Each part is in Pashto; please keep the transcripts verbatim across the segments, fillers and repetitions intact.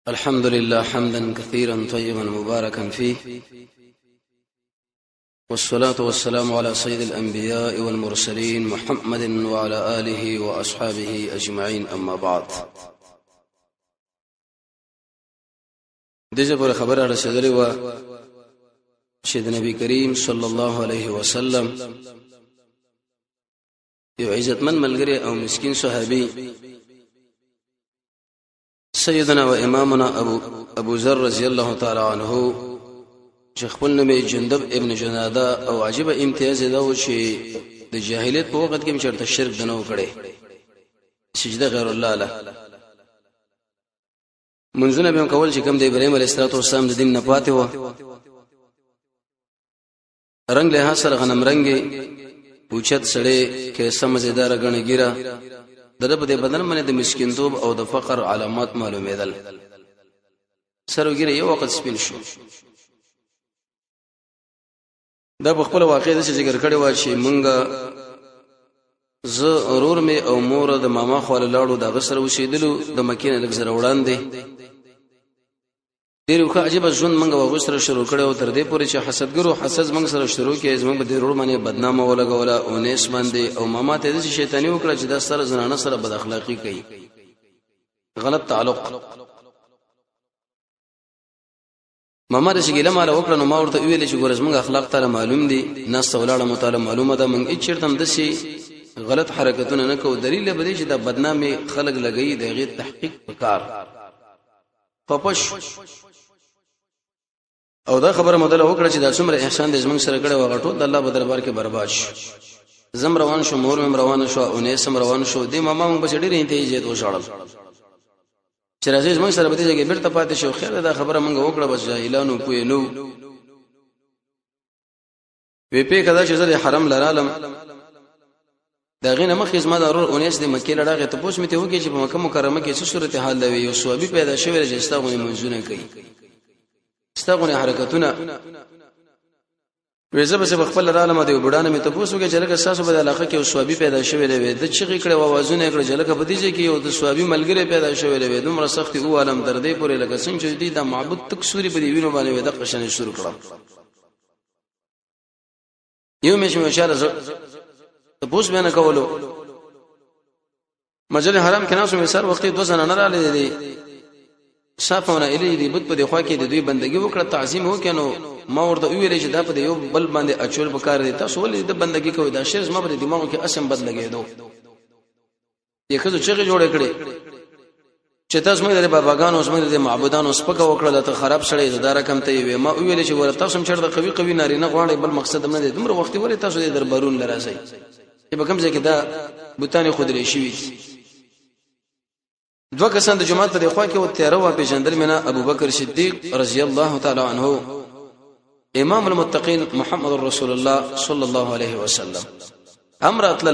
الحمد لله حمدا كثيرا طيبا مباركا فيه، والصلاة والسلام على سيد الأنبياء والمرسلين محمد وعلى آله وأصحابه أجمعين. أما بعد، دغه پر خبره رسیدلې و چې د نبی کریم صلی الله علیه وسلم یو عزتمن ملګری او مسکین صحابي سیدنا و امامنا ابو ابو ذر رضی الله تعالی عنہ چې خپل نوم جندب ابن جناده او عجیب امتیاز دا و چې د جاهلیت په وخت کې چرته شرک دنو کړي، سجده غیر الله له منځونه به کول چې کوم د ابراهيم عليه السلام د دین نه پاتې و. رنگ له سره غنم رنگي اوچت سړی کې سمجدار غنګیرا دغه په بدن باندې د مسکینتوب او د فقر علامات معلومېدل. سروګیره یو وخت سپین شو. دا په خپل واقع د ذکر کړي و چې مونږه ز اورور می او مور د ماما خواله لاړو د غسر وشیدلو د مکینه لږ زره وړاندې ډیرو ښه عجیب ژوند مونږه وغوښتل شروع کړي او تر دې پورې چې حسدګرو حسد مونږ سره شروع کړي زمونږ په دې ورو باندې بدنامه ولګوله او نس باندې او ماما ته د شیطانی وکړه چې د سره زنانه سره بد اخلاقی کوي، غلط تعلق. ماما رسې ګله مال وکړه نو ما ورته ویل چې ګورز مونږ اخلاق تعالی معلوم دي، ناس ولاړه متعالی معلومه ده، مونږ هیڅ چرته هم دسي غلط حرکتونه نه کوو. دلیل به دي چې دا بدنامي خلق لګي د غیر تحقیق وکړ پپش او دا خبره مدله وکړه چې دا څومره احسان دې زمونږ سره کړو هغه ټول د الله په دربار کې برباد شو. زم روان شو، مور مم روان شو، او نه سم روان شو، دې ماما مونږ بچ ډېر انتهاجت وشاړل چې راځي زمونږ سره به دې کې بیرته پاتې شو. خیر دا خبره مونږ وکړه بس جاهلانو پوي نو وی په کدا چې زه حرم لرالم دا غینه مخې زما د ورور اونیس د مکه لړاغه ته پوښتنه مته وکړي چې په مکه مکرمه کې څه صورت حال دی. یو ثوابي پیدا شوی چې استغونی منځونه کوي، استغونی حرکتونه وېزه به په خپل عالم دی وبډانه مته پوښتنه چې لکه تاسو په علاقه کې یو ثوابي پیدا شوی دی، د چغې کړه وازونه کړه چې لکه په دې کې یو د ثوابي ملګری پیدا شوی دی، دومره سختي او عالم دردې پورې لکه څنګه چې دې د معبود تک سوري په دې وینو باندې د قشنه شروع کړه. یو مې شمه اشاره ته پوس بیان کولو مسجد حرام کې ناسو مثال وخت دوه ځنه نه رااله دي صافونه الی دی بت په دی خوا کې د دوی بندگی وکړه تعظیم وکړو. ما ورته ویل چې دا په یو بل باندې اچول بکار دي، تاسو ولې د بندگی کوي؟ دا شرز ما په دماغ کې اسم بد لګیدو. یکه چې جوړ کړي چې تاسو مې د باباګانو او د معبودانو سپکه وکړه ته خراب شړې زدا رقم ته وي. ما ویل چې ورته تاسو چرته قوي قوي نارینه غواړي بل مقصد نه دي، دومره وخت ولې تاسو د دربارون لراسي چې په کوم ځای کې دا بوتانه خودري شي. دوه کسان د جماعت په خوا کې و تیرو او پیژندل منا ابو بکر صدیق رضی الله تعالی عنہ، امام المتقین محمد رسول الله صلی الله علیه وسلم. امر اتل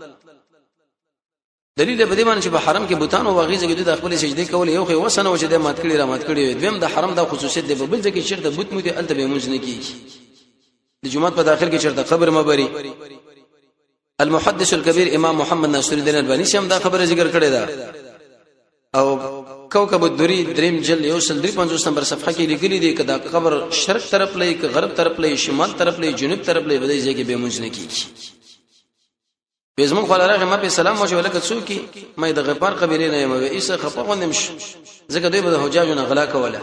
دلیل به دې باندې چې په حرم کې بوتان او واغیزه کې د خپل سجدي کول یو خو وسنه و چې د مات کړي را مات کړي دویم د حرم د خصوصیت دی، په بل ځای کې چیرته بوت مو دي الته به مونږ نه کیږي. د جمعه په داخل کې چیرته قبر مبري. المحدث الكبير امام محمد ناصر الدين الباني هم دا خبره ذکر کړې ده او کوكب الدری دریم جل یو سل درې پنځوس نمبر صفحه کې لیکلي دي کدا قبر شرق طرف لې ک غرب طرف لې شمال طرف لې جنوب طرف لې بدای ځای کې به مونږ نه کیږي. بزمن خو لاره ما په سلام مو ولکه څوکي مې د غفار قبیله نه مې ایسه خپه غوندم ځکه دوی به حجاجونه غلا کوله.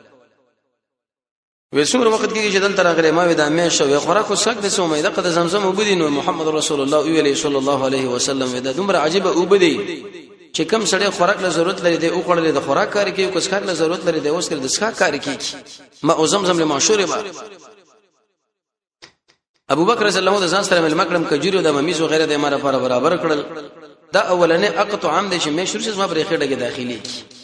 وسمر وخت کې چې دلته راغلی ما ودا مې شو خوراکو سک د سومې د قد زمزم وبدین او محمد رسول الله ویلی صلی الله علیه وسلم ودا دومره عجیب وبدی چې کم سړی خوراک له ضرورت لري د او خړلې د خوراک کار کوي، کوس کار له ضرورت لري د اوس کړ د ښه کار کوي. ما او زمزم له مشهور با ابو بکر رضی الله عنه ځان سره مل مکرم کجوري د ممیز او غیره د اماره لپاره برابر کړل. دا اولنې اقطع عام دي چې مې شروع شې ما پرې خېډه کې داخلي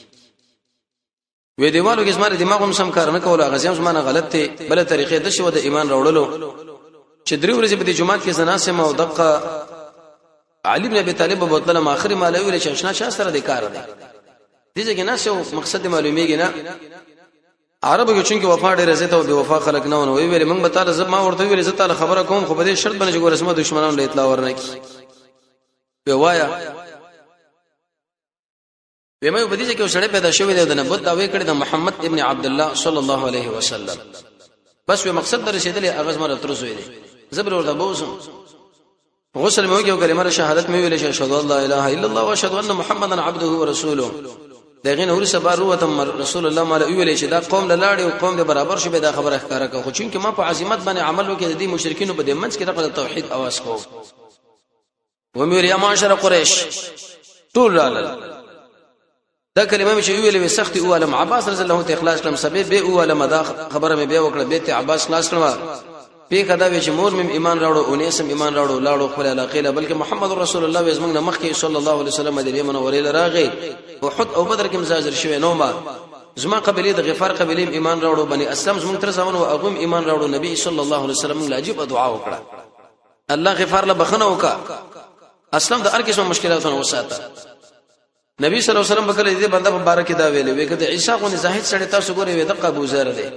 وې دیوالو کې زماره دماغ هم سم کار نه کول، غزيان زمانه غلط ته بل طریقې د شو د ایمان راوړلو چې درې ورځې په جمعات کې زناسه ما او دقه علي بن ابي طالب په بوتله ماخري مالوي له شښنا شا سره د کار دی دغه کې ناسو مقصد معلومیږي نه. عربو کې چې وفا ډېر زته او بے وفا خلک نه ونه ویل موږ به تعالی زما ورته ویل زه تعالی خبره کوم خو په دې شرط باندې چې ګور اسمه دشمنانو له اطلاع ورنکي. په وایا ومه په دې کې وسړی پیدا شوی دی د نبوت دعوی کړی د محمد ابن عبد الله صلی الله علیه وسلم بس و مقصد در رسیدلې اغاز مر تر زوی دی زبر ورته بوزم غسل مې وکړو کلمه شهادت مې ویلې اشهد ان لا اله الا الله واشهد ان محمدا عبده ورسوله دغه نور سبا روته رسول الله مال ویلې چې دا قوم لاړې او قوم د برابر شو به دا خبره ښکارا کو خو چون کې ما په عظمت باندې عمل وکړ د دې مشرکین په دې منځ کې د توحید اواز کو و مې یا معاشر قریش ټول رال دا کلمه چې ویلې سخت او علم عباس رضی الله تعالی اخلاص کلم سبب به او علم دا خبره مې بیا وکړه بیت عباس خلاص کړه په کدا چې مور مم ایمان راوړو او نیسم ایمان راوړو لاړو خپل علاقه له بلکې محمد رسول الله زمنګ نه مخکې صلی الله علیه وسلم د یمن اورې لراغي احد او بدر کې مزاجر شوی نو ما زما قبيله د غفار قبيله ایمان راوړو بني اسلم زمنګ تر زمانو اغم ایمان راوړو نبی صلی الله علیه وسلم له عجیب دعا وکړه الله غفار له بخنه وکا اسلم د هر قسم مشکلاتونو وساته نبی صلی الله علیه وسلم بکله دې بنده مبارک دا ویلې وې کده عیسی غو نه زاهد سره تاسو ګورې وې د ابو ذر دی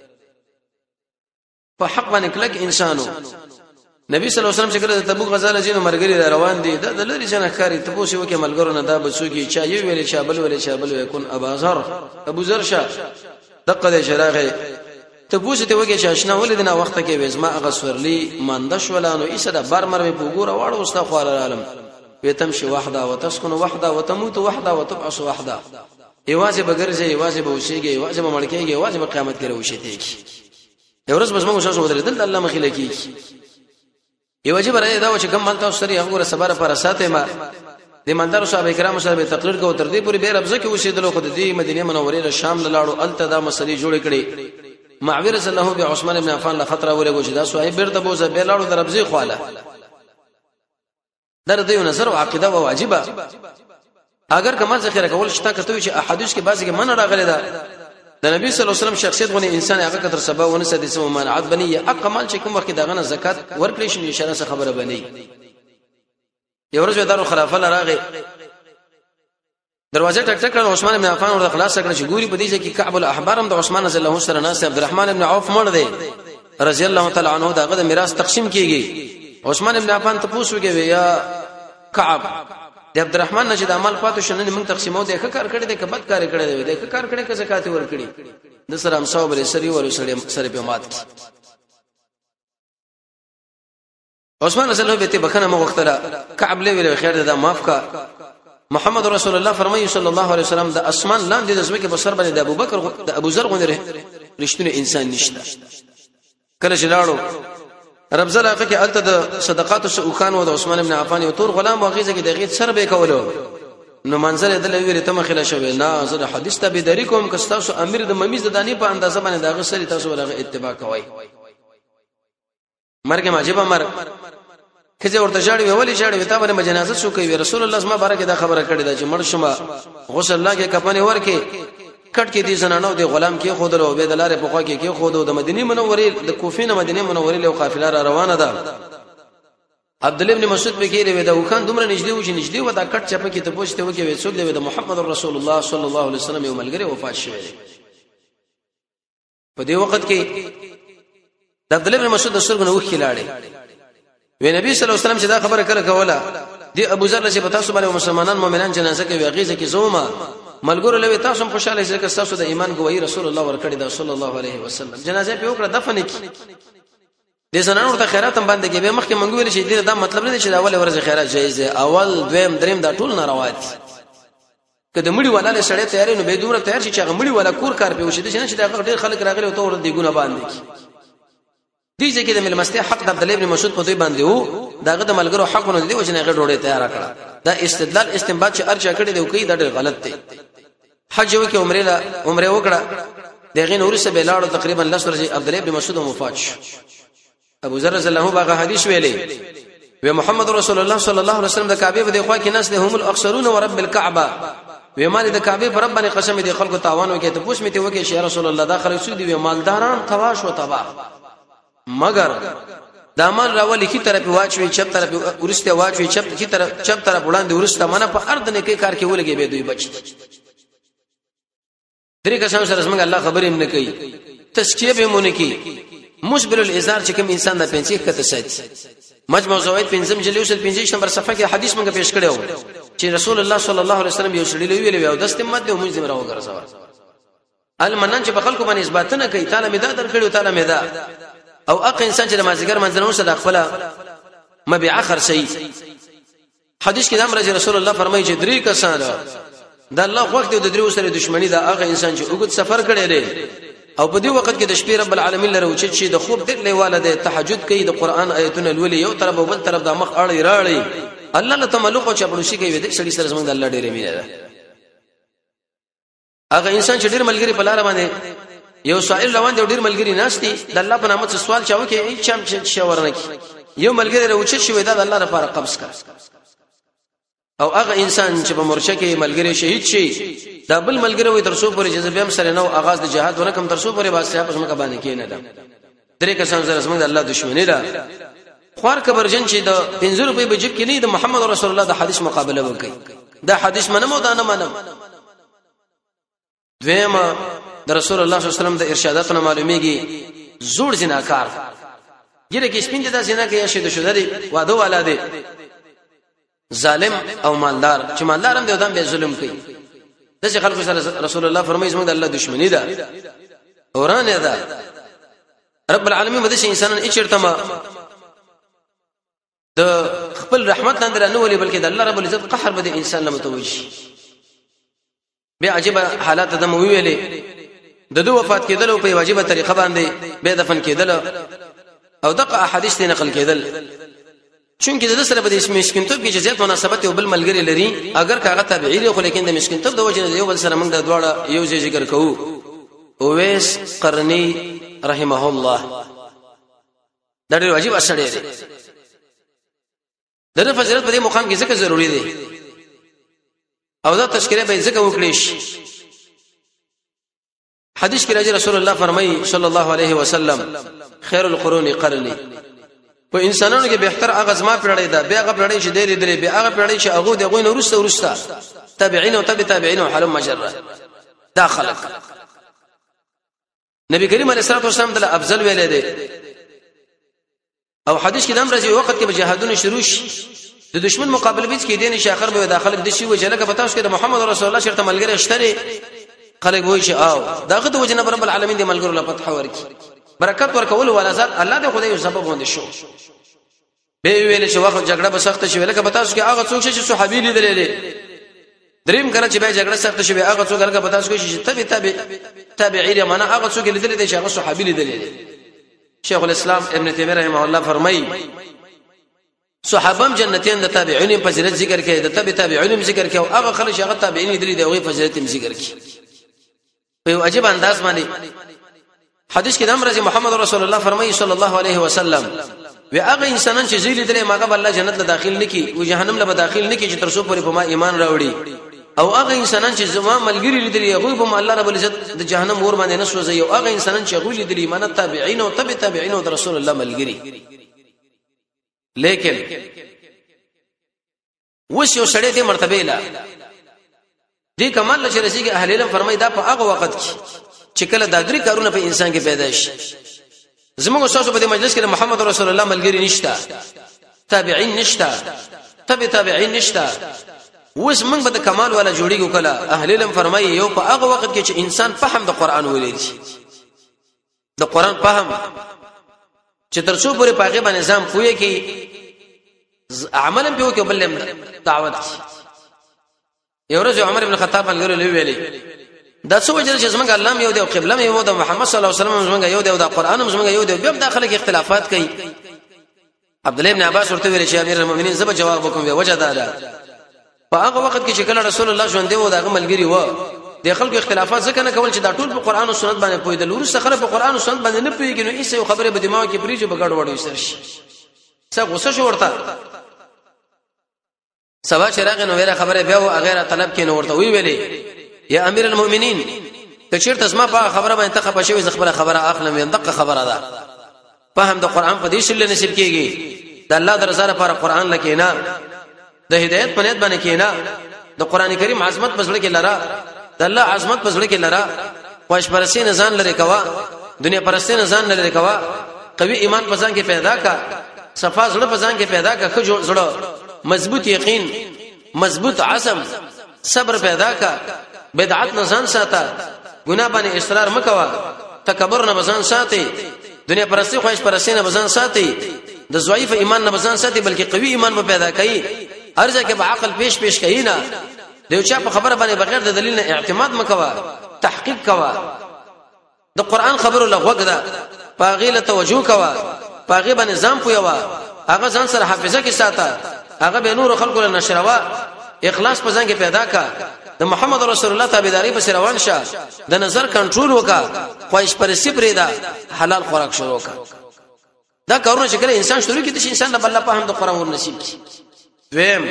په حق باندې کلک انسانو نبی صلی الله علیه وسلم چې کله د تبوک غزا لجینو مرګري روان دي د لری جن ښکاری تبوسي وکي ملګرو نه دا بسوږي چا یو ویلې شابل ویلې شابل وکون ابو ذر ابو ذر شه دقه د شراغه تبوسي ته وکي چې آشنا ولیدنه وخت کې وزما اغسورلی مندش ولانو ایسه د برمر په وګوره واړو استا خوار عالم وتمشي وحده وتسكن وحده وتموت وحده وتبعث وحده ایوازه بغرزه ایوازه بوشيږي ایوازه ملکیږي ایوازه په قیامت کې وشيږي یورس بس موږ شاسو ودرېدل الله مخې لکی ایوازه برای دا چې کوم مالته سری هغه سره پر ساته ما د مندارو صاحب کرام سره تقریر کو تر دې پوری به ربزه کې وشیدلو خو د دې مدینه منوره له شام لاړو التدا مسلې جوړ کړي معاویه صلی الله علیه عثمان ابن عفان له خطر ورغو چې دا صاحب بیرته بوزه به لاړو د ربزه خواله در دې نظر او عقیده او واجبہ اگر کمال ذخیره کول شته کته چې احادیث کې بعضی کې من راغلی دا د نبی صلی الله علیه وسلم شخصیت غونې انسان هغه کتر سبا ونه سدي سم منعت بنی اقمال چې کوم وخت دغه زکات ورکړي شي اشاره څخه خبره بنی یو ورځ دارو خلافه راغی دروازه ټک ټک عثمان بن عفان ورته خلاص کړ چې ګوري په دې کې کعب الاحبار هم د عثمان رضی الله سره ناس عبدالرحمن ابن عوف مړ دی رضی الله تعالی عنہ دغه میراث تقسیم کیږي عثمان ابن عفان ته پوښتنه کوي یا کعب د عبدالرحمن نشد عمل پاتو شنه موږ تقسیمو د ښه کار کړی دی که بد کار کړی دی د ښه کار کړی که زکات ور کړی د سره هم صاحب لري سری ور سره په مات عثمان رضی الله ته بخنه مغختره کعب له ویل خیر ده معاف کا محمد رسول الله فرمایي صلی الله علیه وسلم د اسمان لاندې د زمکه په سر باندې د ابوبکر د ابو ذر غونډه رښتونه انسان نشته کله چې لاړو رب زله کې الته د صدقات او خان او د عثمان ابن عفان یو تور غلام واغیزه کې دغه سر به کولو نو منځله د لوی ته مخله شوی نه زه حدیث ته به دری کوم که تاسو امیر د ممیز د دانی په اندازه باندې دغه سری تاسو ولغه اتباع کوئ مرګ ماجبه مرګ کله ورته جاړي ویولې جاړي وتا باندې جنازه شو کوي رسول الله صلی الله علیه وسلم دا خبره کړې ده چې مړ شمه غسل الله کې کفن ورکه کټ کې دي زنانو د غلام کې خود له عبید الله په خوا کې کې خود د مدینه منورې د کوفې نه مدینه منورې له قافله را روانه ده عبد الله ابن مسعود به کې لري دا وکان دومره نږدې و چې نږدې و دا کټ چپه کې ته پوښتنه وکړي څوک دی د محمد رسول الله صلی الله علیه وسلم یو ملګری وفات شوی په دې وخت کې عبد الله ابن مسعود د سرګنه وښی لاړې وی نبی صلی الله علیه وسلم چې دا خبره کله کوله دی ابو ذر چې پتا سو باندې مسلمانان مؤمنان جنازه کوي غیزه کې زوما ملګرو لوي تاسو په خوشاله شئ چې تاسو د ایمان گواہی رسول الله ورکړی دا صلی الله علیه وسلم جنازه په وکړه دفن کی د زنانو ورته خیرات هم باندې کې به مخکې منګو ویل شي دا مطلب نه دی چې دا اول ورځ خیرات جایز دی اول دویم دریم دا ټول ناروا دي کله مړی ولاله سړی تیارې نو به دومره تیار شي چې غمړی ولا کور کار په وشي چې نه چې دا ډېر خلک راغلي او ته ور دي ګونه باندې دي چې د ملمستي حق د عبد الله ابن مسعود په دوی باندې وو داغه د ملګرو حقونه دي چې نه غړ ډوړې تیار کړه دا استدلال استنباط چې ارجا کړی دی کوي دا ډېر غلط دی حج وکي عمره لا عمره وکړه دغه نور سه بلاړو تقریبا لسورځي عبد الله ابن مسعود مفات ابو ذر رضی الله عنه حدیث ویلي و محمد رسول الله صلی الله علیه وسلم د کعبه په دیخوا کې ناس له هم الاخسرون ورب الكعبه و مال د کعبه پر رب باندې قسم دي خلکو تاوان وکي ته پوښ میته وکي چې رسول الله داخله سود دي مالداران تواش او تباہ مگر دامن راولي کی طرف واچوي چپ طرف ورسته واچوي چپ کی طرف چپ طرف وړاندې ورسته منه په ارض نه کې کار کې ولګي به دوی بچ درې کسان سره څنګه الله خبرې نه کوي تسکیه به مونږ کې مشبل الازار چې کوم انسان د پنځه کته سات مجموع زوید پنځم جلوس پنځه نمبر صفحه کې حدیث موږ پیښ کړو چې رسول الله صلی الله علیه وسلم یو شړلې ویلې او دست مت او موږ زمرا وګرځاو المنن چې په خلکو باندې اثبات نه کوي تعالی مدا درکړو تعالی مدا او اق انسان چې د مازیګر منځنو سره خپل مبيع خرسي حدیث کې د امر رسول الله فرمایي چې درې کسان د الله وخت د درې سره دښمنی دا هغه انسان چې وګت سفر کړي لري او په دې وخت کې د شپې رب العالمین لره وچت شي د خوب دې لیواله د تهجد کوي د قران آیتونه لولي یو طرف او بل طرف د مخ اړي راړي الله له تملق او چپړوشي کوي د سړي سره زمونږ د الله ډېر مینه ده هغه انسان چې ډېر ملګری په لار باندې یو سائل روان دی ډېر ملګری ناشتي د الله په نامه سوال چاو کې هیڅ چم شاور نه کی یو ملګری راوچت شي دا د الله لپاره قبض کړ او هغه انسان چې په مرشه کې ملګری شهید شي دا بل ملګری وي ترسو پورې جذبه هم سره نو آغاز د جهاد ورکم ترسو پورې واسطه په مکه باندې کې نه ده درې کسان سره زموږ د الله دښمنی ده خوار کبرجن چې د پنځه روپۍ بجټ کې نه د محمد رسول الله د حدیث مقابله وکړي دا حدیث منم او دا نه منم دویمه د رسول الله صلی الله علیه وسلم د ارشاداتو معلومیږي زوړ زناکار ګیره کې سپین د زنا کې یا شه د شوده دی واده والا دی ظالم او مالدار چې مالدار هم دی ودان به ظلم کوي دغه خلکو سره رسول الله فرمایي زموږ د الله دښمنی ده اورانه ده رب العالمین مده انسانان اچرتما د خپل رحمت لاندې نه ولي بلکې د الله رب العزت قهر بده انسان لمه توجي به عجيبه حالات د مو ویلې د دوه وفات کېدل او په واجبه طریقه باندې به دفن کېدل او دغه احادیث نقل کېدل چونکه د سره په اسم مسکینتوب کې جزئیات مناسبت او بل ملګری لري اگر کاغه تابعی دی خو لیکن د مسکینتوب د وجه یو بل سره موږ د دواړه یو ځای ذکر کوو اویس قرنی رحمه الله دا ډېر واجب اثر دی د فضیلت په دې مقام کې څه ضروری دی او دا تذکرہ به ځکه وکړي شي حدیث کې راځي رسول الله فرمایي صلی الله علیه وسلم خیر القرون قرنی په انسانانو کې بهتر هغه زما پیړۍ ده بیا هغه پیړۍ چې ډېرې درې بیا هغه پیړۍ چې هغه دغه نو ورسته ورسته تابعین او تبع تابعین او حلم مجره دا خلق نبی کریم علیه الصلاه والسلام د افضل ویل دي او حدیث کې د امر چې وخت کې جهادونه شروع شي د دشمن مقابله بیت کې دین شي اخر به داخله د شي وجه لکه پتاوس کې د محمد رسول الله شرط ملګری اشتري خلک وایي چې او داغه د وجه رب العالمین د ملګرو له فتح ورکی برکت ورکول ولا ذات الله دې خدای سبب وند شو به ویل چې وخت جګړه به سخت شي لکه پتاوس کې هغه څوک چې صحابي لیدلې دریم کله چې به جګړه سخت شي هغه څوک لکه پتاوس کې چې تبع تابع تابعین معنا هغه څوک لیدلې چې هغه صحابي لیدلې شیخ الاسلام ابن تیمیه رحمه الله فرمایي صحابم جنتین د تابعین فضیلت ذکر کړي د تبع تابعین ذکر کړي او هغه خلک هغه تابعین دي د هغه فضیلت ذکر کړي په عجیب انداز باندې حدیث کې د امر محمد رسول الله فرمایي صلی الله علیه وسلم و هغه انسانان چې زیل درې ماګه الله جنت له داخل نکي او جهنم له داخل نکي چې تر څو پورې په ما ایمان راوړي او هغه انسانان چې زما ملګری لیدلي هغه په الله رب العزت د جهنم ور باندې نه سوځي او هغه انسانان چې هغه لیدلي ایمان تابعین او تبع تابعین او رسول الله ملګری لیکن وش یو سړی دې مرتبه لا دې کمال چې رسیږي اهل علم فرمایي دا په هغه وخت کې چې کله د درې کارونه په انسان کې پیدا شي زموږ استاد په دې مجلس کې محمد رسول الله ملګری نشتا تابعین نشتا تبع تابعین نشتا وس موږ به د کمال والا جوړیږو کله اهل علم فرمایي یو په هغه وخت کې چې انسان فهم د قران ولید شي د قران فهم چې تر څو پورې پاګه باندې نظام پوهه کې عمل به وکړي بل دعوت یو ورځ عمر ابن خطاب ملګری له ویلي دا څو وجه چې زمونږ الله یو دی او قبله یو دی محمد صلی الله علیه وسلم زمونږ یو دی او د قران زمونږ یو دی بیا داخله کې اختلافات کوي عبد الله ابن عباس ورته ویل چې امیر المؤمنین زب جواب وکوم وجه دا ده په هغه وخت کې چې کله رسول الله ژوند دی او دغه ملګری و د خلکو اختلافات ځکه نه کول چې دا ټول په قران او سنت باندې پوهیدل ورسره خلک په قران او سنت باندې نه پوهیږي نو هیڅ یو خبره به دماغ کې پریږي بغړ وړي سر شي څه غوسه شو ورته سبا چراغ نو ویره خبره بیا او غیره طلب کې نو ورته وی ویلې یا امیر المؤمنین کچیر تاسو په خبره باندې تخه پښوی زخبره خبره اخلم یم دغه خبره ده فهم د قران په دې شل نصیب کیږي د الله درزه لپاره قران لکینا د هدایت په نیت باندې کینا د قران کریم عظمت پسړه کې لرا د الله عظمت پسړه کې لرا خوش پرستی نزان لري کوا دنیا پرستی نزان لري کوا قوي ایمان پسان کې پیدا کا صفا زړه پسان کې پیدا کا خو زړه مضبوط یقین مضبوط عزم صبر پیدا کا بدعت نه ځان ساته ګناه باندې اصرار مکوا تکبر نه ځان ساتي دنیا پرستی خواهش پرستی نه ځان ساتي د ضعیف ایمان نه ځان ساتي بلکې قوي ایمان به پیدا کړي ارزه کې به عقل پیش پیش کړي نه دیو چا په خبره باندې بغیر د دلیل نه اعتماد مکوا تحقیق کوا د قران خبرو لغوګ ده پاغیله توجه کوا پاغي باندې ځان پویوا هغه ځان سره حافظه کې ساته هغه به نور خلکو له نشروا اخلاص په ځان کې پیدا کا د محمد رسول الله تابعداري په روان شه د نظر کنټرول وکا خواهش پرستی پرېدا حلال خوراک شروع وکا دا کارونه چې کله انسان شروع کړي چې انسان د الله په هم د قران ور نصیب کی ویم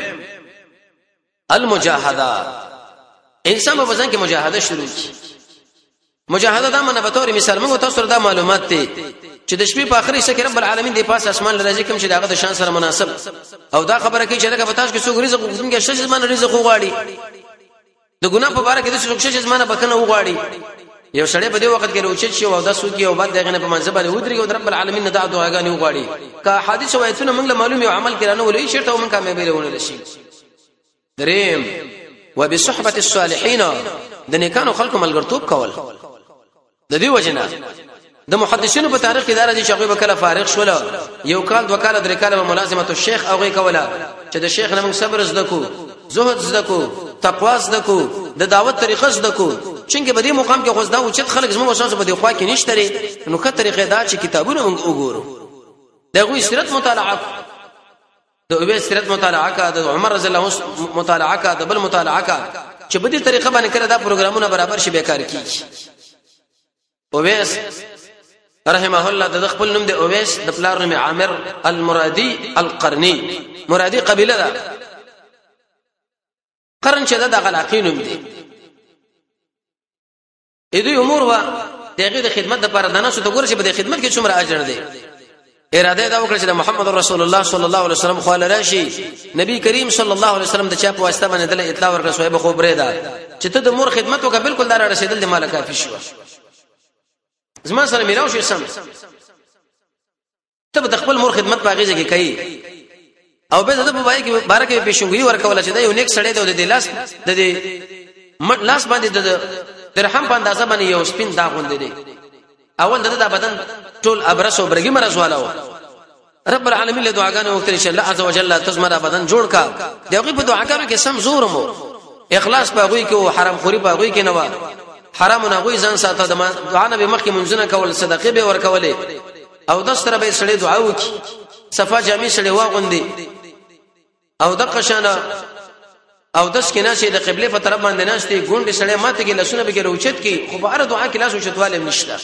المجاهده انسان په ځان کې مجاهده شروع کی مجاهده دا منه به تور مثال موږ تاسو ته دا معلومات دي چې د شپې په اخري سکه رب العالمین دی پاس اسمان لراځي کوم چې داغه د شان سره مناسب او دا خبره کوي چې لکه پتاش کې څوک رزق وګورم کې شش زمانه رزق وغواړي د ګناه په اړه کې د څوک شش زمانه بکنه وغواړي یو سړی په دې وخت کې روچت شي او دا سوق یو بعد دغه په منځ باندې ودرېږي او رب العالمین دا دعاګانې وغواړي کا حدیث او ایتونه موږ له معلوم یو عمل کړه نو ولې شرط او من کامیابی له ونه شي دریم وبصحبه الصالحین د نیکانو خلکو ملګرتوب کول د دې وجنه د محدثینو په تاریخ کې دار دي چې هغه وکړه فارغ شول یو کال دوه کال درې کال ملازمت الشیخ او غي کوله چې د شیخ نوم صبر زدکو زهد زدکو تقوا زدکو د دعوت طریقه زدکو چې په دې مقام کې غوښدا او چې خلک زموږ وسوسه په دې خوا کې نشته نو که طریقې دا چې کتابونه موږ وګورو دغه سیرت مطالعه د اوبه سیرت مطالعه کا د عمر رضی الله عنه مطالعه کا د بل مطالعه کا چې په دې طریقه باندې کړه دا پروګرامونه برابر شي بیکار کیږي اویس رحمه الله د خپل نوم د اویس د پلار نوم عامر المرادي القرني مرادي قبيله ده قرن چې د غلاقین نوم دي اې دوی امور وا دغه د خدمت لپاره د ناسو ته ګور چې په دې خدمت کې څومره اجر دی اراده دا وکړه چې محمد رسول الله صلی الله علیه وسلم خو راشي نبی کریم صلی الله علیه وسلم د چا په واسطه باندې د اطلاع ورکړه صاحب خو بره ده چې ته د مور خدمت وکړه بالکل دار رسیدل د مال کافی شو زما سره میراو شي سم ته د خپل مور خدمت په غیږه کې کوي او به د په وای کې بارکه پیشنګوي ورکول چې دا یو نیک سړی دی د لاس د لاس باندې د درهم په اندازه باندې یو سپین داغ وندې دي اول د بدن ټول ابرس او برګي مرز والاو رب العالمین له دعاګانو وکړي چې الله عز وجل تزمره بدن جوړ کا دغه په دعاګانو کې سم زور مو اخلاص په غوي کې او حرام خوري په غوي کې نه و حرام نه غوي ځان ساته د دعا نه به مخکې منځنه کول صدقه به ورکولې او د سره به سړي دعا وکي صفه جامع سړي واغوندي او د قشانه او داس کې ناشې د قبله په طرف باندې ناشتي ګوند سړی ماته کې لسونه به کې روچت کې خو بهر دعا کې لاس وشتواله نشته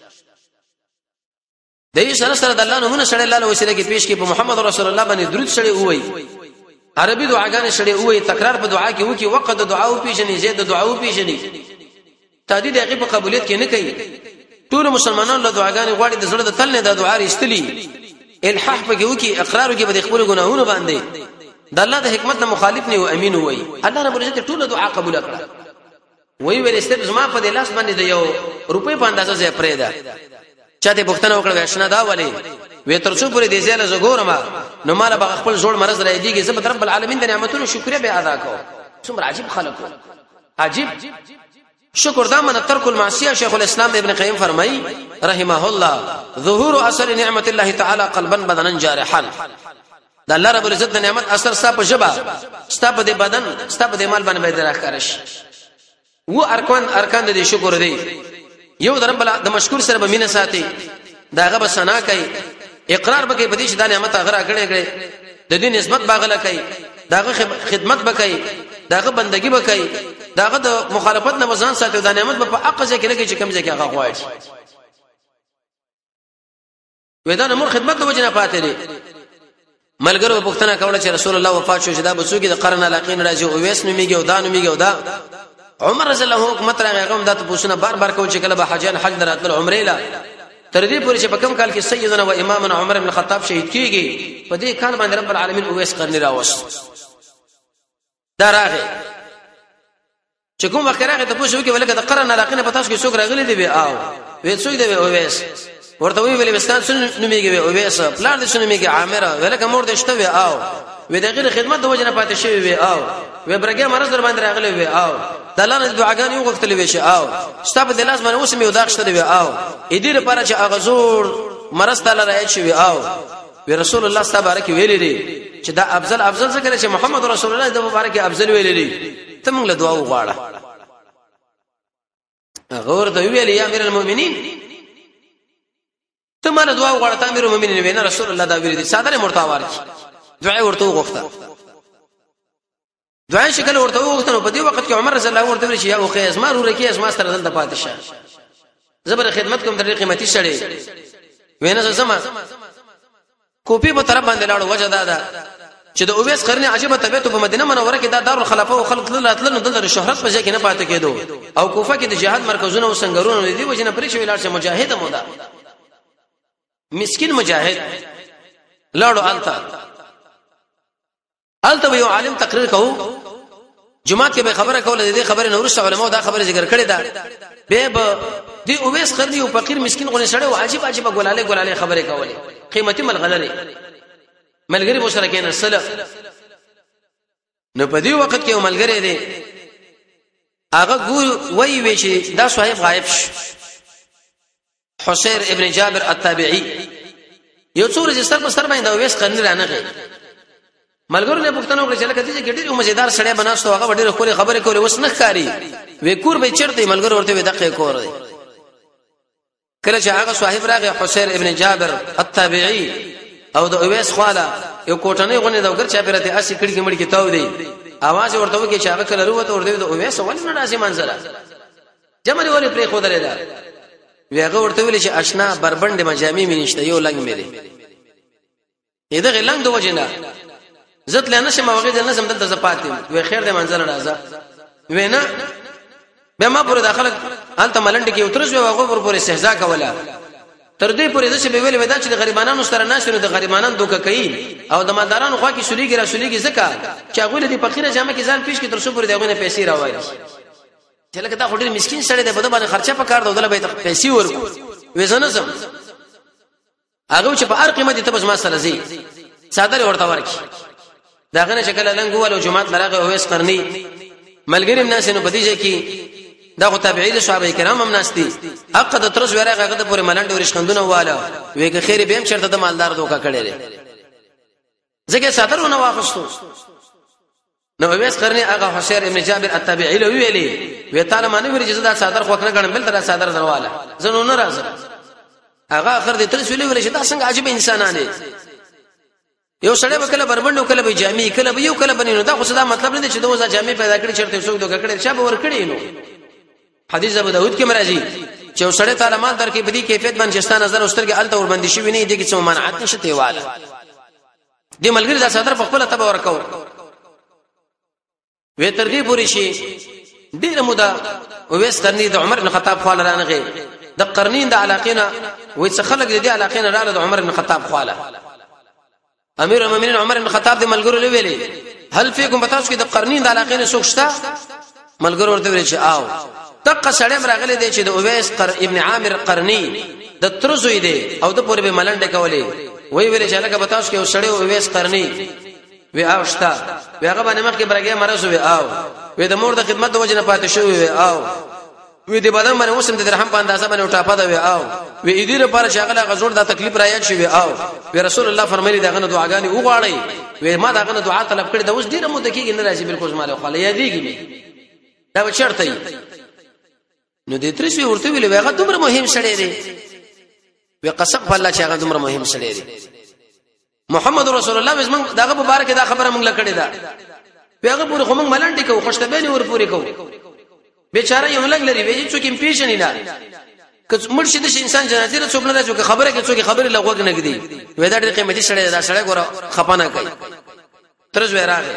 د یې سره سره د الله نومونه سړی الله وسیله کې پیش کې په محمد رسول الله باندې درود سړی وای عربي دعاګانې سړی وای تکرار په دعا کې وکي وقت د دعا او پیژنې زید د دعا او پیژنې تادید هغه په قبولیت کې نه کوي ټول مسلمانانو له دعاګانې غواړي د زړه د تل نه د دعا رښتلي الحاح په کې وکي اقرار کې به خپل ګناهونه باندې د الله د حکمت نه مخالف نه او امین وای الله رب العزت ټول دعا قبول کړه وای ویل استر زما په لاس باندې د یو روپې په اندازه زه پرې ده چاته بوختنه وکړه وښنه دا ولي وې تر څو پرې دې زیاله زګورم نو مال به خپل جوړ مرز راځيږي زه به رب العالمین د نعمتونو شکر به ادا کوم څومره عجیب خلق عجیب شکر دا من ترک المعصیه شیخ الاسلام ابن قیم فرمای رحمه الله ظهور اثر نعمت الله تعالی قلبا بدنا جارحا دا الله رب العزت د نعمت اثر ستا په جبا ستا په بدن ستا په مال باندې به راخارش و ارکان ارکان د شکر دی یو د رب د مشکور سره به مینه ساتي داغه به ثنا کوي اقرار به کوي په دې چې د نعمت هغه کړي کړي د دې نسبت باغله کوي داغه خدمت به کوي داغه بندگی به کوي داغه د مخالفت نه وزن ساتي د نعمت په حق ځکه نه کوي چې کم ځکه هغه غواړي وېدا نور خدمت د وجنه پاتې دي ملګرو پوښتنه کوله چې رسول الله وفات شو چې دا به څوک د قرن علاقین راځي او وېس نوميږي او دا نوميږي او دا عمر رضی الله عنه حکومت راغی هغه د پوښتنه بار بار کول چې کله به حاجان حج دراتل عمره لا تر دې پورې چې په کوم کال کې سیدنا و امامنا عمر بن الخطاب شهید کیږي په دې کال باندې رب العالمین اویس قرنی راوست دا راغی چې کوم وخت راغی ته پوښتنه وکړه ولکه د قرن علاقین په تاسو کې څوک راغلي دی او وې څوک دی اویس ورته وی ویلې وستان سن نوميږي اویس پلان دې سن نوميږي عامره ولکه مور دې شته او وې دغه خدمت د وجنه پاتې شوی وي او و برګه مرز در باندې راغلی وي او دلانه دعاګانې وغوښتلې وي شه او ستاب د لاس باندې اوس مې وداغ شته وي او اې دې لپاره چې هغه زور مرز تعالی راځي شي او وی رسول الله تبارک ویلي دي چې دا افضل افضل ذکر چې محمد رسول الله د مبارک افضل ویلي دي ته موږ له دعا وغواړه غور ته ویلي یا امیر المؤمنین ته مال دعا وغواړه ته امیر المؤمنین وینا رسول الله دا ویلي دي صادره مرتاوار کی دعا ورته وغوښته دعا شکل ورته وغوښته په دې وخت کې عمر رضی الله عنه ورته ویل چې یا او خیز ما رو رکی اسما سره دلته پاتشه زبر خدمت کوم د قیمتي شړې وینا زما کوپی په طرف باندې لاړو وجه دا ده چې د اویس قرنی عجيبه طبيعت په مدینه منوره کې دا دارالخلافه او خلق تل راتل نو د شهرت په ځای کې نه پاتې کېدو او کوفه کې د جهاد مرکزونه او څنګهونه دي وجه نه پرې شوی لاړ چې مجاهد مودا مسكين مجاهد لاړو التا التا یو عالم تقریر کوو جمعه کې به خبره کوله دې خبره نورست علماء دا خبره ذکر کړې ده به دی اویس قرنی او فقیر مسكين غونې سره او عجيب عجيب ګولاله ګولاله خبره کوله قیمتي ملغلره ملګری مشرکین السلف نو په دې وخت کې ملګری دی هغه ګو وی وی چې دا صاحب غایب ش حسین ابن جابر التابعي یو څور چې سر په سر باندې اویس قرنی رانغه ملګرو له پښتنو کې چې لکه دې ګډیر مزیدار سړی بناستو هغه ډېر خوري خبره کوله وس نه ښکاری وې کور به چرته ملګرو ورته دقه کور دی کله چې هغه صاحب راغی حسین ابن جابر التابعي او د اویس خواله یو کوټنۍ غونې دا وګر چې پیرته اسی کړي کې مړ کې تاو دی आवाज ورته وکي چې هغه کله وروته ورته د اویس ولې نه راځي منظره جمع ولې پرې خو درې ده ویغه ورته ویل چې آشنا بربند مجامي مې نشته یو لنګ مې دی اېدا غلنګ د وجنه زت لنه شم وغه د نظم دلته زپاتم وی خیر د منظر راځه وینا به ما پورې داخله انت ملنډ کې اترځو هغه ور پورې استهزاء کوله تر دې پورې د څه به ویل ودا چې د غریبانو سره ناشره د غریبانو دوکه کوي او د مالدارانو خوا کې سولېږي را سولېږي زکه چې هغه له دې فقیره جامه کې ځان پیش کې تر څو پورې دغه نه پیسې راوړي چې لکه دا خوري مسكين سره د بده باندې خرچه پکار دودله به پیسې ورکو وېزنه سم هغه چې په هر قیمت ته بس ما سره زی صادره ورته ورکی داغه نه شکل لنګول او جمعه لراغه اویس قرنی ملګری ناس نو بدیږي کې دا خو تابعین صحابه کرام هم ناشتي حق د ترس ورغه هغه د پورې ملنډ ورشخندونه واله ویګه خیر به هم شرط د مالدار دوکا کړي لري ځکه صدرونه واخستو نو اویس قرنی هغه حسین ابن جابر التابعی له ویلي وی تعالی معنی ورې چې دا صدر خو کنه غړم بل تر صدر زنواله زنو نه راځه هغه اخر دې ترس ویلي ورې چې دا څنګه عجیب انسانانه یو سړی به کله بربند او کله به جامع کله به یو کله بنینو دا خو څه دا مطلب نه دی چې دوه جامع پیدا کړی چرته څوک دوه کړی شابه ور کړی نو حدیث ابو داود کې مرাজি چې یو سړی تعالی مال درکې بدی کیفیت باندې شستا نظر اوستر کې الته ور باندې شي ویني دي کې څه منعت نشته واله دې ملګری دا صدر په خپل تبه ورکاو وې تر دې پوری شي ډیره مودا وېس قرنی د عمر بن خطاب خواله رانغه د قرنین د علاقینا وې څه خلک دې علاقینا رااله د عمر بن خطاب خواله امیر المؤمنین عمر بن خطاب د ملګرو له ویلي هل فيكم بتاس کې د قرنین د علاقینا سوکشتا ملګرو ورته ویل چې آو دغه سړی راغلی دی چې د اویس قر ابن عامر قرنی د ترزوی دی او د پورې به ملنډه کولې وی ویل چې لکه بتاس کې یو سړی اویس قرنی وی اوشتا وی هغه باندې مخ کې برګه مرز وی آو وی د مور د خدمت د وجنه پاتې شو وی آو وی د بدن باندې وسم د درهم په اندازه باندې ټاپه دا وی آو وی دې لپاره چې هغه غزور د تکلیف راځي شي وی آو وی رسول الله فرمایلی دغه نه دعاګانی وغواړي وی ما دغه نه دعا طلب کړی د اوس ډیره مو دکې نه راځي بالکل مال خو له یادېږي دا چرته نو دې ترې وی ورته ویل هغه دومره مهم شړې دی وی قسم الله چې هغه دومره مهم شړې دی محمد رسول الله زمون دغه مبارک دا خبره مونږ لکړې ده هغه پورې خو مونږ ملنډي کوو خوشتبېنی ور پورې کوو بیچاره یو لګ لري وی چې څوک پیژنې نه که مرشد د انسان جنازه له څوک نه راځي که خبره کې څوک خبره لغوګ نه کړي وې دا ډېر قیمتي شړې دا شړې ګوره خپانه کوي ترز وراغه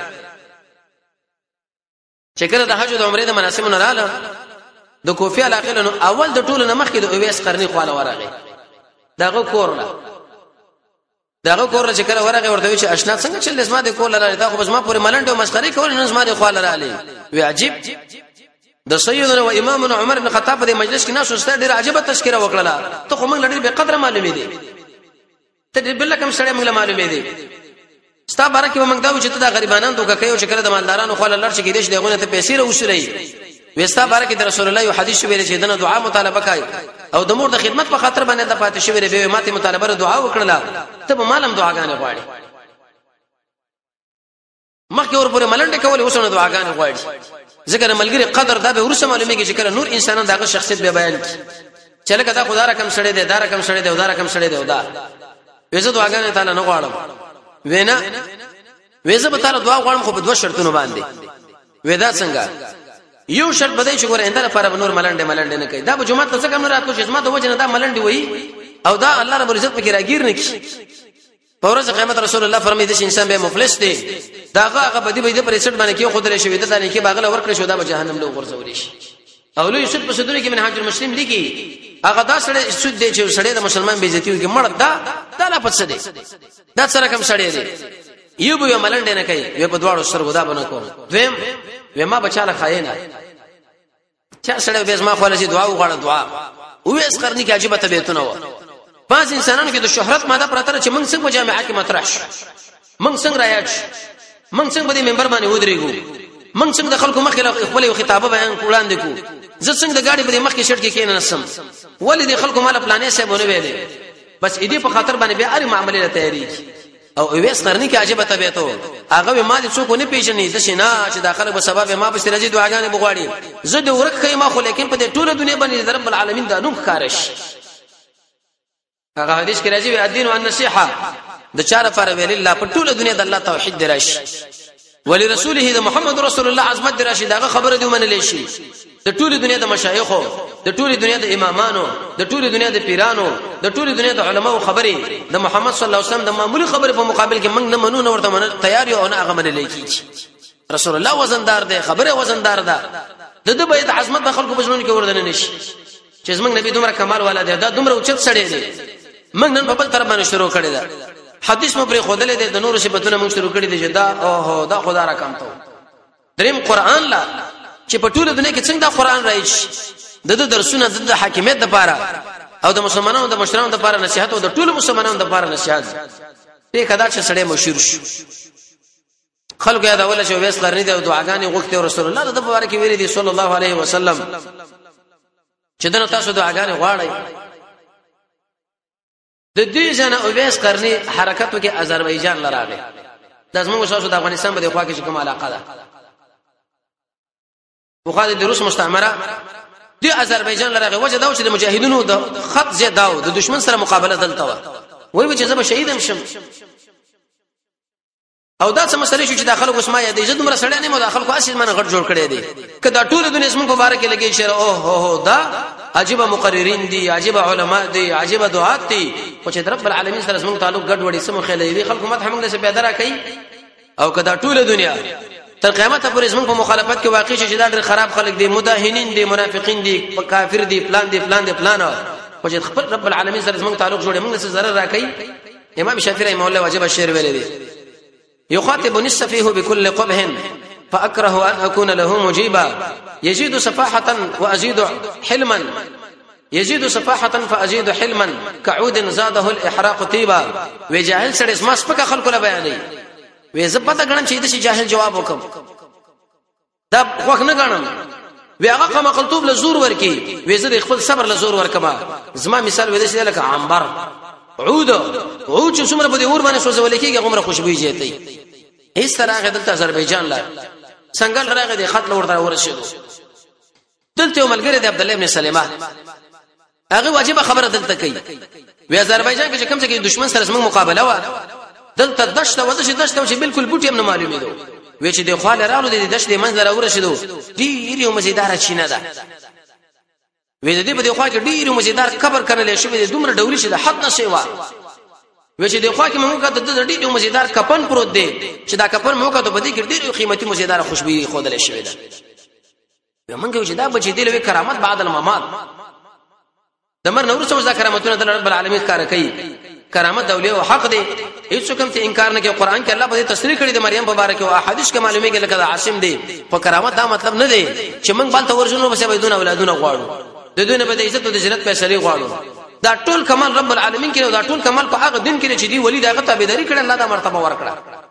چې کله د حج او عمره د مناسب نه رااله د کوفی علاقه له اول د ټولو نمخ کې د اویس قرنی خواله ورغه داغه کورله داغه کورله چې کله ورغه ورته چې آشنا څنګه چې لسما د کور لاره دا خو بس ما پورې ملنډ او مسخري کول نه زما د خواله رااله وی عجیب د سیدنا و امامنا عمر بن خطاب په مجلس کې ناسو ست ډېر عجيبه تذکره وکړه ته خو موږ لړې به قدر معلومې دي ته دې بل کوم سره موږ معلومې دي ستا بارکه موږ دا و چې ته د غریبانو دوکه کوي او چې کله د مالدارانو خو الله لري چې کېدې دغه ته پیسې راوښلې وستا بارکه د رسول الله یو حدیث ویل چې دنه دعا مطالبه کوي او د مور د خدمت په خاطر باندې د پاتې شوی به ماته مطالبه دعا وکړه ته به مالم دعاګانې غواړي مخکې ور پورې ملنډه کول اوسونه دعاګانې غواړي ذکر ملګری قدر دا به ورسره معلومیږي چې کله نور انسانان دغه شخصیت به بیان کړي چې لکه دا خدای رقم سړی دی دا رقم سړی دی دا رقم سړی دی دا وېزه دعاګانې تعالی نه غواړم وینا وېزه به تعالی دعا غواړم خو په دوه شرطونو باندې وېدا څنګه یو شرط بده چې ګوره انده لپاره نور ملنډه ملنډه نه کوي دا به جمعه ته څنګه نور راتلو چې ما د وجه نه دا ملنډي وای او دا الله رب العزت پکې راګیر نه کی په ورځ قیامت رسول الله فرمایي چې انسان به مفلس دی داغه هغه بدی به د پرېسټ باندې کې خود لري شوی دا نه کې باغله ورکړي شو دا به جهنم له ورځوري شي او لوی سود په سودونه کې منهاج المسلم لیکي هغه دا سړی سود دی چې سړی د مسلمان بے عزتی کوي مړ دا دا لا پڅ دی دا سره کوم سړی دی یو به ملنډ نه کوي یو په دواړو سر غدا بنه کوم دویم و ما بچاله خاینه چا سړی به ما خو لسی دعا وغواړه دعا او اس قرنی کې عجيبه طبيعتونه و بعض انسانانو کې د شهرت ماده پرتر چې موږ څنګه په جامعه کې مطرح شو موږ څنګه رايات موږ څنګه په دې منبر باندې ودرېګو موږ څنګه د خلکو مخې له خپل خطابه بیان وړاندې کو زه څنګه د گاډي په مخ کې شټ کې کېناسم ولې د خلکو مال پلانې سه بونه ویلې بس دې په خاطر باندې بیا اړ معاملې ته تیاری او اویس قرنی کې عجيبه طبيعتو هغه ما دي څوک نه پیژنې د شینا چې داخله په سبب ما په سرجي دعاګانې بغواړي زه د ورک خې ما خو لیکن په دې ټوله دنیا باندې رب العالمین دا نوم خارش هغه حدیث کې راځي الدين والنصيحه د چاره پر ویل الله په ټوله دنیا د الله توحید درش ولی رسوله د محمد رسول الله عظمت درش داغه خبره دی منلې شي د ټوله دنیا د مشایخو د ټوله دنیا د امامانو د ټوله دنیا د پیرانو د ټوله دنیا د علماو خبره د محمد صلی الله علیه وسلم د معمولی خبره په مقابل کې موږ نه منو نه ورته من تیار یو نه هغه منلې کیږي رسول الله وزندار دی خبره وزندار ده د دې بیت عظمت د خلکو بجنون کې وردن نشي چې زمنګ نبی دومره کمال والا دی دا دومره اوچت سړی دی موږ نن په بل طرف باندې شروع کړی دا حدیث مو پرې خودلې ده د نور صفاتونه موږ شروع کړی دي چې دا اوه دا خدا را کم ته دریم قران لا چې په ټوله دنیا کې څنګه دا قران راځي د درسونه د حاکمیت لپاره او د مسلمانانو د مشرانو لپاره نصيحت او د ټولو مسلمانانو لپاره نصيحت دې کدا چې سړی مشهور شو خلق یاد اول چې وېس قرنی دی او دعاګانې غوښته رسول الله د مبارک ویلي دی صلی الله علیه وسلم چې دنه تاسو دعاګانې غواړئ د دې ځنه اویس قرنی حرکت وکي آذربایجان لراغه د زموږ شاوخوا د افغانستان په خوا کې کوم علاقه ده وخاله د روس مستعمره د آذربایجان لراغه وجه دا چې د مجاهدینو د خط زیاده د دشمن سره مقابله دلته و وای چې زه به شهیدم شم او دا څه مسله چې داخله کوسما یا د عزت مر سره نه مو داخل کو اساس من غټ جوړ کړي دي کدا ټول دنیا اسمن په باره کې لګي شر او هو دا عجيبه مقررین دي عجيبه علما دي عجيبه دعات دي او چې رب العالمین سره اسمن تعلق غټ وړي سم خلې دي خلکو مت همغه څه پیدا را کوي او کدا ټول دنیا تر قیامت پورې اسمن په مخالفت کې واقع شي چې دا ډېر خراب خلک دي مداهنین دي منافقین دي کافر دي پلان دي پلان دي پلان او چې خپل رب العالمین سره اسمن تعلق جوړي موږ څه ضرر را کوي امام شافعي رحمه الله واجب الشعر ویل دي يخاطب السفيه بكل قبح فأكره أن أكون له مجيبا يزيد صفاحة وأزيد حلما يزيد صفاحة فأزيد حلما كعود زاده الإحراق طيبا وجاهل سر اسما سپک خلق له بیانې وې زپته غنم چې د جاهل جواب وکم دا وخت نه غنم وی هغه قم قلتوب له زور ورکی وې زه د خپل صبر له زور ورکما زما مثال وې دې لکه عنبر عود عود چې څومره په دې اور باندې سوځول کېږي غومره خوشبوئی جيتي هیڅ طرح دلته آذربایجان لا څنګه راغی د خط لور ورسېدو دلته یو ملګری دی عبد الله ابن سلیمان هغه واجب خبره دلته کوي وی آذربایجان کې کوم څه کې دشمن سره موږ مقابله و دلته دشت و دشت دشت چې بالکل بوټي هم نه معلومې دو وی چې د خاله رالو د دشت منځ ورسېدو ډیر یو مزیدار چینه ده وې دې په دې خوا کې ډیر مزیدار قبر کړل شوی دی دومره ډوري شه د حد نه سیوا وې چې دې خوا کې موږ ته د ډیر مزیدار کپن پروت دی چې دا کپن موږ ته په دې کې ډیر قیمتي مزیدار خوشبوئی خودل شوی ده موږ چې دا بچی دی له کرامت بعد الممات دمر نور څه ځکه کرامتونه د رب العالمین کار کوي کرامت اولیاء او حق دی هیڅ کوم ته انکار نه کوي قران کې الله په تصریح کړی د مریم مبارک او احادیث کې معلومه کې لکه عاصم دی په کرامت دا مطلب نه دی چې موږ بل تورجنو بس به دون اولادونه غواړو د دوی نه به د عزت او د جنت فیصله غواړو دا ټول کمال رب العالمین کې دا ټول کمال په هغه دین کې چې دی ولی دا غته بيداری کړي الله دا مرتبه ورکړه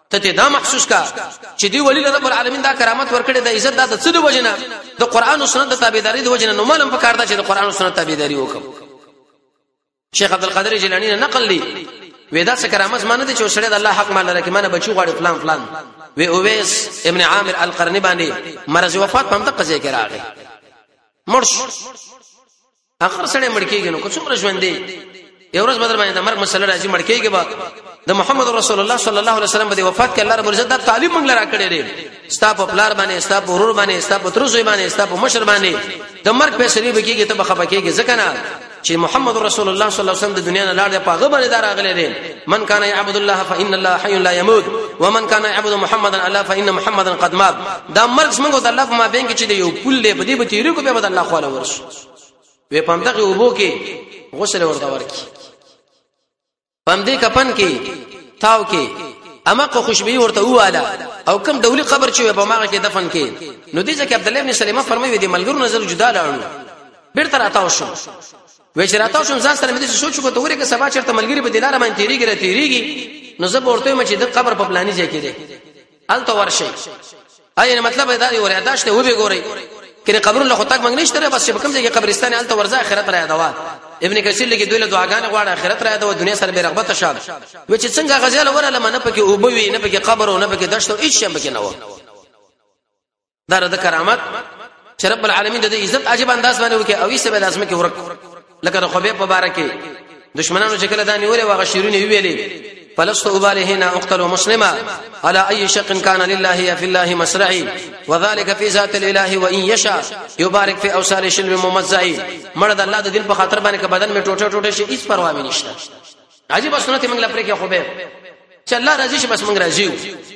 ته دا محسوس کا چې دی ولی رب العالمین دا کرامت ورکړي د عزت د څه د وجنه د قران او سنت د تابعداري د وجنه نو معلوم پکار دا چې د قران او سنت تابعداري وکړو شیخ عبد القادر جیلانی نقل لي ودا څه کرامت مانه دي چې سړی د الله حق مال لري مانه بچو غاړي فلان فلان و اویس ابن عامر القرنی باندې مرز وفات په دغه ځای کې راغی مرش اخر سړی مړ کېږي نو کوڅه ژوندې یو ورځ بدر باندې د مرګ مسله راځي مړ کېږي با د محمد رسول الله صلی الله علیه وسلم باندې وفات کې الله رب العزت تعلیم موږ لرا کړی دی ستاسو پلار باندې ستاسو ورور باندې ستاسو ترزوی باندې ستاسو مشر باندې د مرګ فیصله به کېږي ته بخښه کېږي ځکه نه چې محمد رسول الله صلی الله علیه وسلم د دنیا نه لاړ دی په غبر دار اغلی دی من کان یعبد الله فإن الله حي لا يموت ومن كان يعبد محمدا الا فإن محمدا قد مات دا مرګ څنګه د الله په ما بین کې چې دی یو پل دی په دې به تیرې کو به د الله خو له ورس وې پم دغه وبو کې غسل ورته ورکی پم دې کپن کې تاو کې اما کو خوشبي ورته واله او کوم دولی قبر چې په ماغه کې دفن کې نو دې ځکه عبد الله ابن سليمان فرمایي دې ملګرو نظر جدا لاړو بیرته راتاو شو وې چې راتاو شم ځان سره مې دې سوچ کو ته ورې کې سبا چرته ملګری به دلاره باندې تیریږي تیریږي نو زه ورته مې چې د قبر په پلاني ځای کې دې الته ورشي اې مطلب دا دی ورې داشته و به ګوري کله قبر له خطاک منګ نشته بس په کوم ځای کې قبرستان الته ورځه آخرت را یادوا ابن کثیر لګي دوی له دعاګانې غواړي آخرت را یادوا دنیا سره به رغبت شاب و چې څنګه غزاله وراله منه پکې او بوي نه پکې قبر او نه پکې دشت او هیڅ شي پکې نه و دا د کرامت چې رب العالمین د عزت عجیب انداز باندې وکي او یې سبب لازم کې ورک لکه د خبيب مبارکي دشمنانو چې کله دانی وره واغ شیرونه ویلې فلست أبالي هنا أقتل مسلما على أي شق كان لله في الله مسرعي وذلك في ذات الإله وإن يشاء يبارك في أوصال شلم ممزعي مرد الله د دین په خاطر باندې ک بدن می ټوټه ټوټه شي هیڅ پروا نه نشته عجیب سنت موږ لپاره کې خو به چې الله راضي شي بس موږ راضي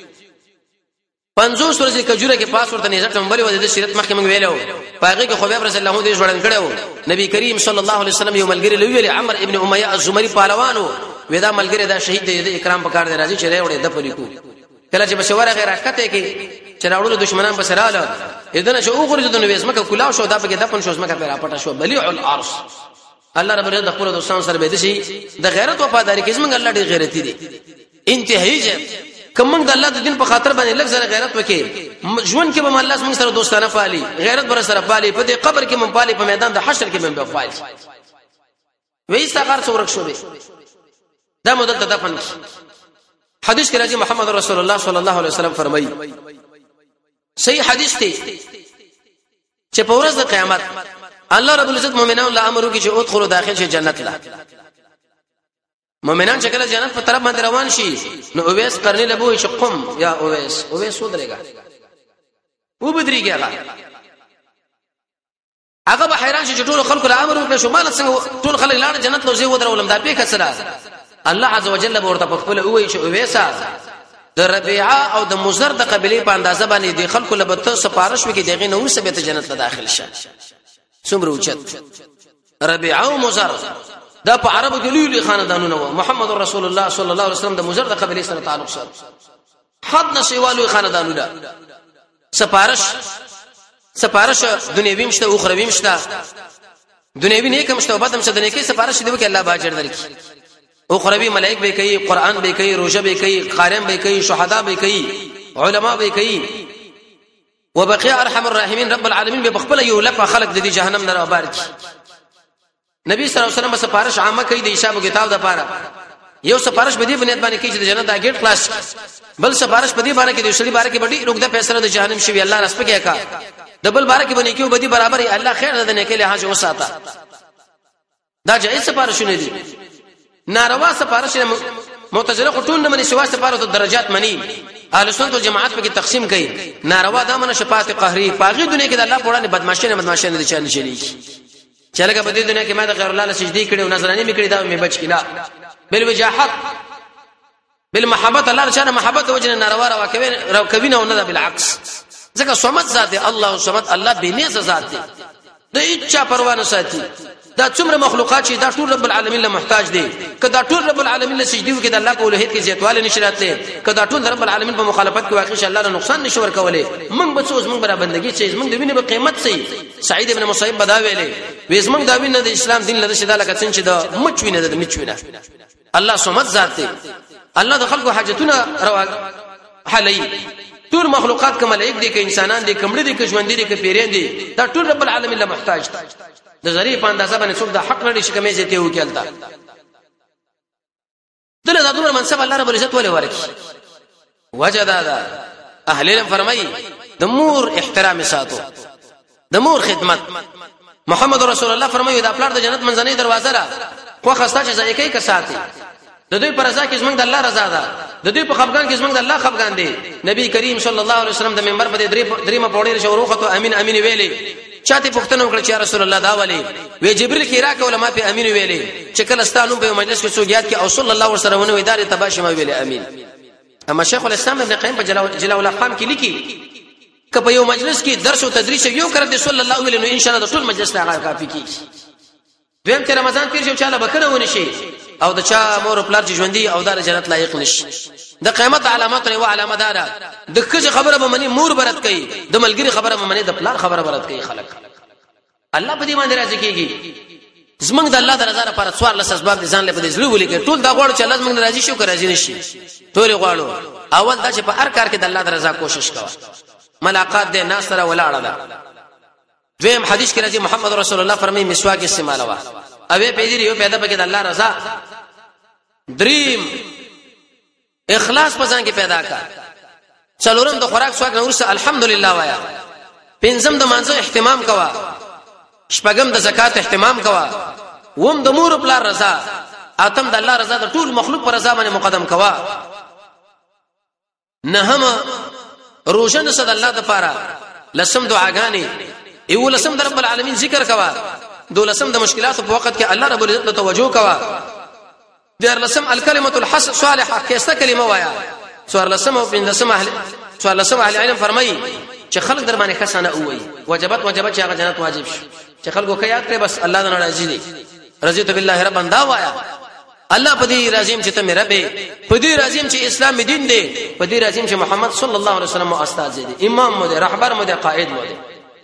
پنځوس ورځې کجوره کې پاس ورته نه ځکه مبلي و د سیرت مخکې موږ ویلو پاغه کې خو به رسول الله دې جوړن کړو نبی کریم صلی الله علیه وسلم یو ملګری لوی عمر ابن امیہ الزمری پهلوانو ودا ملګری دا شهید دی د اکرام په کار دی راځي چې وړي د پلیکو کله چې بشوره غیر حرکت کې چې راوړل دشمنان بسراله اذن شو اوغره د نوې اسمه کلاو شو دا په دفن شو اسمه کا پیرا پټه شو بلیع الارض الله رب دې د خپل دوستانو سره به دي شي د غیرت وفاداری کې زمونږ الله دې غیرتی دي انتهایی چې کوم د الله د دین په خاطر باندې لږ زره غیرت وکي ژوند کې به الله زموږ سره دوستانه پالي غیرت بر سره پالي په دې قبر کې مون پالي په میدان د حشر کې مون به پالي وې استغفار څورک شو به دا مدل تدفن حدیث کې راځي محمد رسول الله صلی الله علیه وسلم فرمایي صحیح حدیث دی چې په ورځ د قیامت الله رب العزت مؤمنانو له امر وکړي چې ادخلوا داخل شي جنت له مؤمنان چې کله جنت په طرف باندې روان شي نو اویس قرنی له بوې چې قم یا اویس اویس ودرېګا و بدريږي هغه هغه به حیران شي چې ټول خلکو له امر وکړي شو مال څنګه ټول خلک لاړ جنت له زی ودرولم دا به کسره الله عز وجل ورته په خپل وې چې اویسا د ربيعه او د مزر د قبيله په اندازه باندې د خلکو له بته سپارښت وکي دغه نور سبه ته جنت ته داخل شه څومره اوچت ربيعه او مزر دا په عربو کې لوی خاندانونه و محمد رسول الله صلی الله علیه وسلم د مزر د قبيله سره تعلق سره حد نشوالو خاندانونه سپارښت سپارښت دنیوي مشته او اخروی مشته دنیوي نه کوم مشته وبدم شه د نیکی سپارښت دی وکي الله باجر درکې اخروی ملائک به کوي قران به کوي روزه به کوي قارئ به کوي شهدا به کوي علما به کوي وبقي ارحم الراحمین رب العالمین به خپل یو لپاره خلق د دې جهنم نه راوبار کی نبی صلی الله علیه وسلم سپارښت عامه کوي د حساب کتاب د پاره یو سپارښت به دې بنیاد باندې کوي چې د جنت د گیټ خلاص بل سپارښت په دې باندې کې د شری باره کې بډي روګه فیصله د جهنم شوی الله رسپه کې کا دبل باره کې باندې کې بدی برابر الله خیر ده نه کې له حاجه وساته دا جایز سپارښت نه دي ناروا سپارښت معتزله ټول نه مني سوا سپارښت درجات مني اهل سنت والجماعت په کې تقسیم کوي ناروا دا منه شفاعت قهري پاغي دنیا کې د الله په وړاندې بدمعشي نه بدمعشي نه چل شي چې لکه په دې دنیا کې ما د غیر الله له سجدي کړي او نظراني میکړي دا مې بچ کړه بل وجاحت بل محبت الله تعالی محبت وجنه ناروا روا کوي رو کوي نه نه بالعکس ځکه صمد ذات الله صمد الله بنيز ذات دی د اچا پروا نه ساتي دا څومره مخلوقات چې دا ټول رب العالمین له محتاج دي کدا ټول رب العالمین له سجدي وکړي د الله په اولهیت کې زیاتواله نشراتله کدا ټول رب العالمین په مخالفت کې واقع الله له نقصان نشور کوله موږ به څوز موږ برابر بندګي چې موږ د وینې په قیمت سي سعید ابن مصیب بدا ویلې وېز موږ دا وینې د اسلام دین له شدا لکه څنګه چې دا مچ وینې د مچ وینې الله صمد ذات دی الله د خلکو حاجتونه روا حلي ټول مخلوقات کوم ملائک دي که انسانان دي کمړي دي که ژوند دي که پیرین دي دا ټول رب العالمین له محتاج دي د ذری په اندازه باندې څوک د حق لري چې کومې زیته وکړتا دله دا دومره منصب الله رب العزت ولې ورکړي وجدا دا اهل علم فرمایي د مور احترام ساتو د مور خدمت محمد رسول الله فرمایي دا پلار د جنت منځنۍ دروازه را خو خسته چې ځای کوي که ساتي د دوی پر رضا کې زمنګ د الله رضا ده د دوی په خفقان کې زمنګ د الله خفقان دي نبی کریم صلی الله علیه وسلم د منبر باندې درې دریمه پوړې شوروخه امین امین ویلي چاته پښتنه وکړه چې رسول الله دا ولي وی جبريل کې راکه علماء په امین ویلي چې کله ستانو په مجلس کې سوګیات کې او صلی الله علیه وسلم نو ادارې تباشم ویلي امین اما شیخ الاسلام ابن قیم په جلاء الاقام کې لیکي که په یو مجلس کې درس او تدریس یو کړ د صلی الله علیه نو ان شاء الله د ټول مجلس ته کافي کیږي دویم چې رمضان تیر شو چاله بکنه ونی شي او د چا مور پلار چې ژوندۍ او د جنت لایق نشي د قیامت علامات او علامه دارا د کله خبره به منی مور برت کوي د ملګری خبره به منی د پلار خبره برت کوي خلک الله په دې باندې راځي کیږي زمنګ د الله د رضا لپاره څوار لس اسباب ځان له پدې زړه ولي کوي ټول دا غواړي چې الله زمنګ راضي شي او راضي نشي ټول غواړو اول دا چې په هر کار کې د الله د رضا کوشش کوه ملاقات دې ناس سره ولاړه ده دویم حدیث کې راځي محمد رسول الله فرمایي مسواک استعمال وا اوی پیدا یو پیدا پکې د الله رضا دریم اخلاص پسان کې پیدا کا څلورم د خوراک سواک نور سره الحمدلله وایا پنځم د مانځه اهتمام کوا شپږم د زکات اهتمام کوا وم د مور بل رضا اتم د الله رضا د ټول مخلوق پر رضا باندې مقدم کوا نهم روزن صد الله د پاره لسم دعاګانی ایو لسم د رب العالمین ذکر کوا دولسم د مشکلات په وخت کې الله رب العزت ته توجه کوا دیر لسم الکلمه الحسن صالحه کیسه کلمه وایا سوار لسم او بن لسم اهل سوار لسم اهل علم فرمایي چې خلق در باندې خسانه اووي وجبت وجبت چې هغه جنت واجب شي چې خلکو خیات کړي بس الله تعالی راضي دي رضیت بالله ربا دا وایا الله په دې راضیم چې ته مې رب په دې راضیم چې اسلام دین دی په دې راضیم چې محمد صلی الله علیه وسلم او استاد دي امام مو دي رهبر مو دي قائد مو دي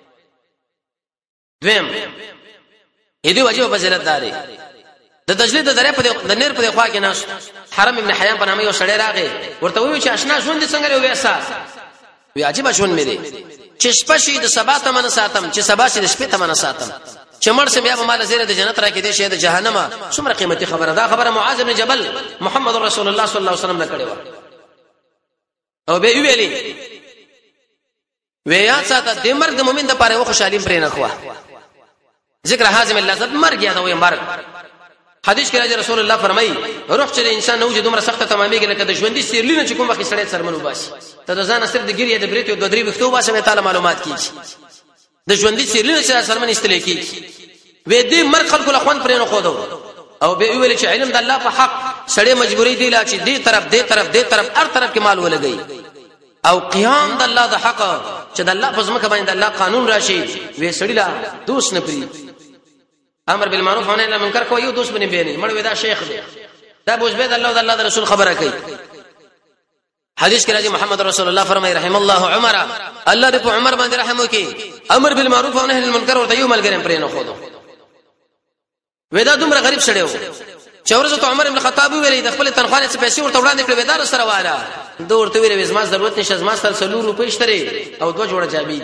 دویم دې وجه فضیلت داري د دجله د درې په د نیر په خوا کې ناس حرم ابن حیان په نامه یو سړی راغی ورته ویل چې آشنا ژوند څنګه لري ویسا وی عجیب ژوند مې دي چې شپه شي د سبا ته من ساتم چې سبا شي د شپې ته من ساتم چې مړ سم بیا به مال زیره د جنت راکې دي شه د جهنم څومره قیمتي خبره ده خبره معاذ بن جبل محمد رسول الله صلی الله علیه وسلم نه کړې و او به ویلي ویا ساته د مرګ د مؤمن د پاره و خوشالیم پرې نه خوا ذکر حازم اللذت مرګ یا دوی مرګ حدیث کې راځي رسول الله فرمایي روح چې انسان نو چې دومره سخته تمامېږي لکه د ژوندۍ سیرلینه چې کوم وخت سړی سرمنو باسي ته د ځان صرف د ګریه د بریتو د درې وختو باسه تعالی معلومات کیږي د ژوندۍ سیرلینه چې سرمن استل کیږي وې دې مرګ خلکو له خوان پرې نه خو او به ویل چې علم د الله په حق سړی مجبورې دی لا چې دې طرف دې طرف دې طرف هر طرف کې مال ولګي او قیام د الله د حق چې د الله په ځمکه باندې د الله قانون راشي وې سړی لا دوست نه پری امر بالمعروف ونهي عن المنکر کو یو دوست بنی بینه مړ ودا شیخ دی دا بوز بيد الله او الله رسول خبره کوي حدیث کې راځي محمد رسول الله فرمایي رحم الله عمر الله دې په عمر باندې رحم وکي امر بالمعروف ونهي عن المنکر ورته یو ملګری پرې نه خودو ودا دومره غریب شړیو چې ورته عمر بن الخطاب ویلي د خپل تنخواه څخه پیسې ورته وړاندې کړې ودا سره واله دوه ورته ویلي زما ضرورت نشه زما سره سلو روپۍ شته او دوه جوړه جابې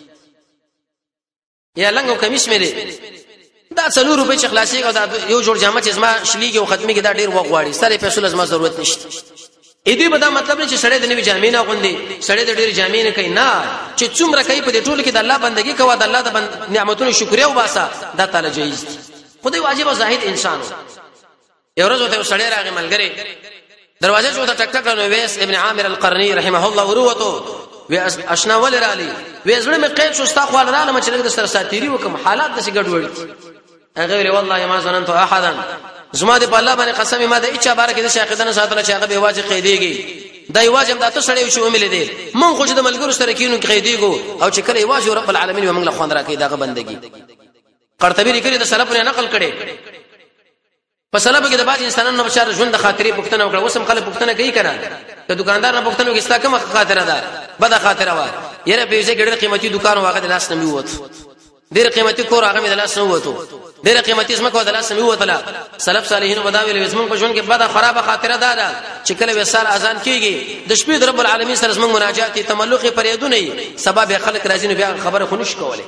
یا لنګو کمیس مې دا څلور روپۍ چې خلاصي او دا یو جوړ جامه چې زما شلیږي او ختمي کې دا ډیر وغواړي سره پیسې لازم ضرورت نشته اې دې بدا مطلب نه چې سړی د نوې جامې نه غوندي سړی د ډیر جامې نه کوي نه چې څومره کوي په دې ټول کې د الله بندگی کوي د الله د نعمتونو شکریا وباسه دا تعالی جایز دي خدای واجب او زاهد انسان یو ورځ ته سړی راغی ملګری دروازه چوته ټک ټک نو ویس ابن عامر القرنی رحمه الله وروته وی اشنا ول رالی وی زړه مې قید شو ستا خو رااله چې د سر ساتيري وکم حالات د څه ګډوډ هغه وی والله ما ظننت احدا زما دې په الله باندې قسم ما دې اچا بارکه د شاقدنه ساتله چې هغه به واجب قیدېږي دای واجب د تاسو سره شو ملي دي مونږ خو چې د ملګرو سره کینو قیدېګو او چې کله واجب رب العالمین ومنګ له خوان راکې دغه بندگی قرطبی لري د سلفونه نقل کړي په سلف کې د بعض انسانانو بشار ژوند د خاطرې پښتنه وکړه وسم خلک پښتنه کوي کنه که دکاندار نه پښتنه کې استا کومه خاطره ده بده خاطره و یره په دې ګډه قیمتي دکان واغه د لاس نه میوت ډېر قیمتي کور هغه د لاس نه وته ډېر قیمتي اسمه کو د لاس نه وته سلف صالحین وداویل وسمن په ژوند کې بده خرابه خاطره ده چې کله وسال اذان کیږي د شپې د رب العالمین سره زموږ مناجات تملق پرېدونه سبب خلق راځي نو بیا خبره خونش کوله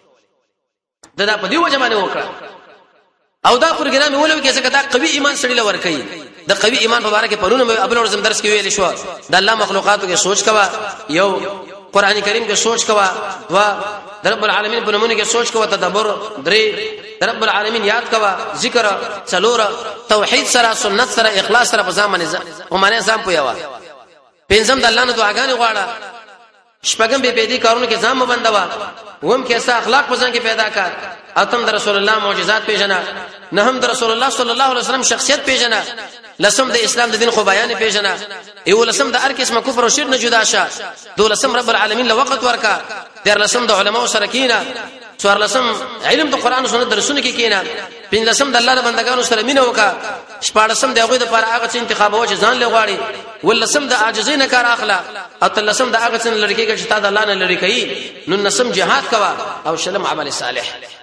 دا, دا په دې وجه باندې وکړه او دا پروګرام ولوي کې څنګه دا قوي ایمان سړی لور کوي د قوي ایمان په اړه کې پرونه ابل ورزم درس کې ویل شو د الله مخلوقاتو کې سوچ کوا یو قران کریم کې سوچ کوا وا رب العالمین په نمونه کې سوچ کوا تدبر درې رب العالمین یاد کوا ذکر څلور توحید سره سنت سره اخلاص سره په ځامن او معنی ځام پویوا پنځم د الله نه دعاګانې غواړه شپږم به پیدا کارونه کې ځام بندوا وهم کې اسا اخلاق پسند کې پیدا کړ اتم د رسول الله معجزات پیژنه نهم د رسول الله صلی الله علیه وسلم شخصیت پیژنه لسم د اسلام د دین خو بیان پیژنه ایو لسم د هر قسم کفر او شرک نه جدا شه دولسم رب العالمین له وخت ورکا در لسم د علماء سره کینا څوار لسم علم د قران او سنت درسونه کې کینا پنځ لسم د الله د بندگانو سره مینه وکا شپږلسم د هغه د پر هغه څه انتخاب او ځان له غواړي ولسم د عاجزین کار اخلا اتلسم د هغه څه لړکی کې چې تا د الله نه لړی کوي نو نسم جهاد کوا او شلم عمل صالح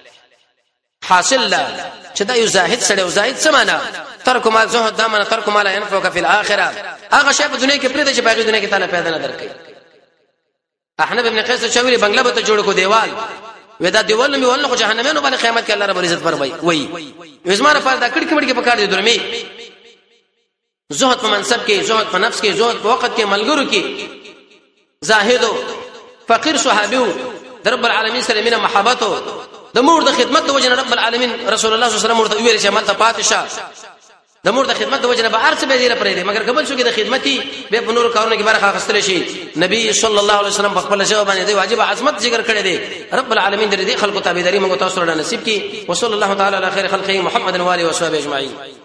حاصل لا چې دا یو زاهد سره او زاهد سمانا ترک ما زهد دمن ترک ما لا ينفعك في الاخره هغه شی په دنیا کې پرې د چې باقي دنیا کې تعالی پیدا نه درکې احنف ابن قیس چویری بنگلا به ته جوړ کو دیوال ودا دیوال مې ولنه جهنمونو باندې قیامت کې الله رب العزت فرمایي وای وزمانه پر دا کړي کمړي کې پکار دي درمي زهد په منصب کې زهد په نفس کې زهد په وخت کې ملګرو کې زاهد فقیر صحابي رب العالمین سره مینه محبت د مور د خدمت د وجه رب العالمین رسول الله صلی الله علیه وسلم ورته ویل چې عمل ته پاتشه د مور د خدمت د وجه به ارڅ به دیره پرې مگر قبل شو کې د خدمتي به په نور کارونه کې برخه خستل شي نبی صلی الله علیه وسلم په خپل جواب باندې واجب عظمت ذکر کړی دی رب العالمین دې خلکو تابعداري موږ تاسو سره نصیب کړي وصلی الله تعالی علی خیر خلقه محمد و علیه و صحبه اجمعین